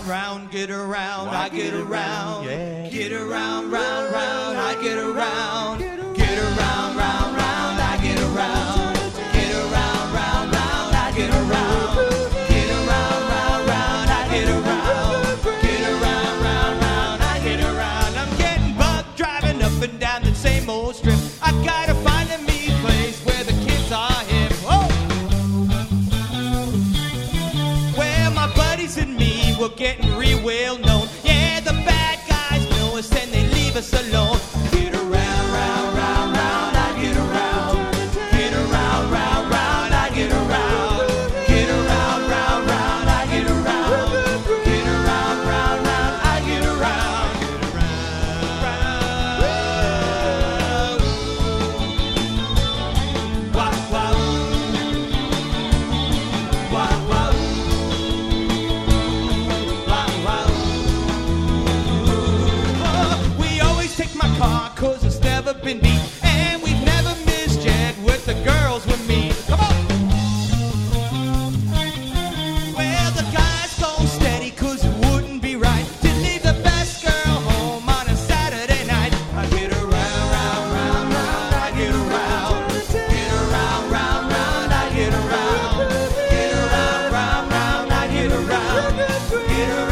round, get around, I get around. Yeah. Get around, round, round, I get around. Get around, round, round, I get around. Get around, round, round, I get around. Get around, round, round, I get around. Get around, round, round, I get around. I'm getting bugged driving up and down the same old strip. I gotta find a mean place where the kids are hip. Oh! Where my buddies and me were getting real well known. Yeah, the bad guys know us and they leave us alone. Get around, round, round, round, I get around. Get around, round, round, I get around. Get around, round, round, I get around. Get around, round, round, I get around. Wow, wow. Wow, wow. We always take my car cause it's never been beat. And we've never misjudged with the girls with me. Come on! Well, the guys go steady cause it wouldn't be right to leave the best girl home on a Saturday night. I get around, round, round, round, I get around. Get around, round, round, I get around. Get around, round, round, I get around. Get around.